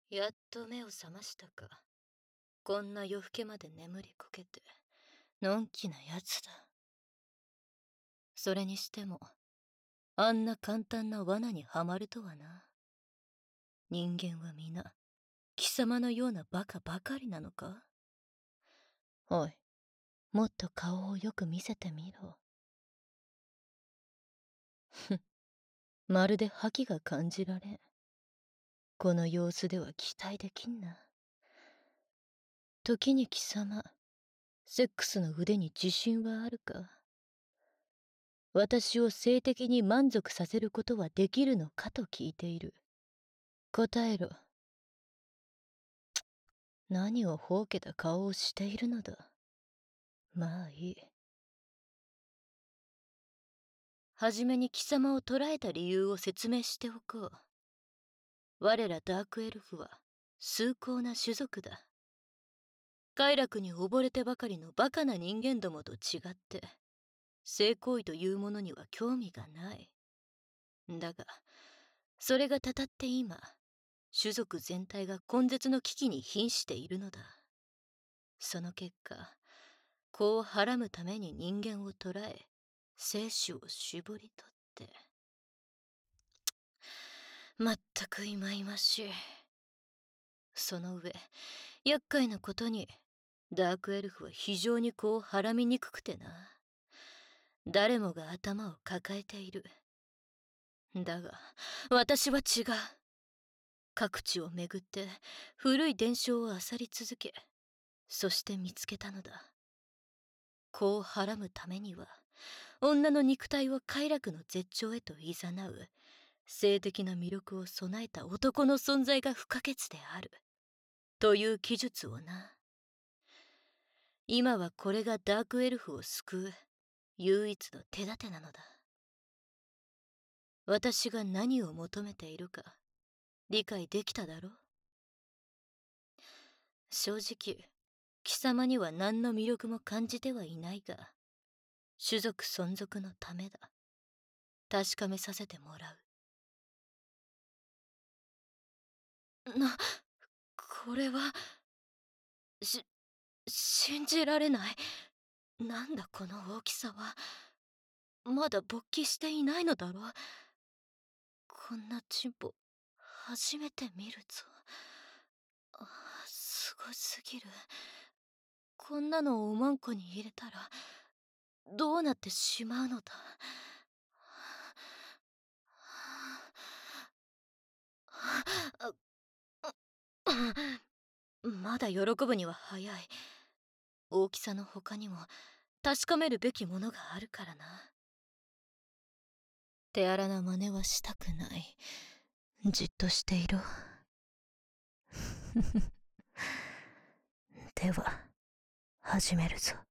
やっと目を覚ましたか。こんな夜更けまで眠りこけて、のんきなやつだ。それにしても、あんな簡単な罠にはまるとはな。人間は皆、貴様のようなバカばかりなのか？おい、もっと顔をよく見せてみろ。ふん、まるで覇気が感じられん。この様子では期待できんな。時に貴様、セックスの腕に自信はあるか？私を性的に満足させることはできるのかと聞いている。答えろ。何をほうけた顔をしているのだ。まあいい。はじめに貴様を捕らえた理由を説明しておこう。我らダークエルフは崇高な種族だ。快楽に溺れてばかりのバカな人間どもと違って、性行為というものには興味がない。だが、それがたたって今、種族全体が根絶の危機に瀕しているのだ。その結果、子をはらむために人間を捕らえ、精子を絞り取って。まったくいまいましい。その上、厄介なことに、ダークエルフは非常に子をはらみにくくてな。誰もが頭を抱えている。だが、私は違う。各地を巡って古い伝承を漁り続け、そして見つけたのだ。子をはらむためには、女の肉体を快楽の絶頂へと誘う性的な魅力を備えた男の存在が不可欠であるという記述をな。今はこれがダークエルフを救う唯一の手立てなのだ。私が何を求めているか理解できただろう？正直、貴様には何の魅力も感じてはいないが、種族存続のためだ。確かめさせてもらう。これは、信じられない。なんだこの大きさは。まだ勃起していないのだろう。こんなチンポ、初めて見るぞ。すごすぎる。こんなのをおまんこに入れたら、どうなってしまうのだ。まだ喜ぶには早い。大きさの他にも確かめるべきものがあるからな。手荒な真似はしたくない。じっとしていろ。では始めるぞ。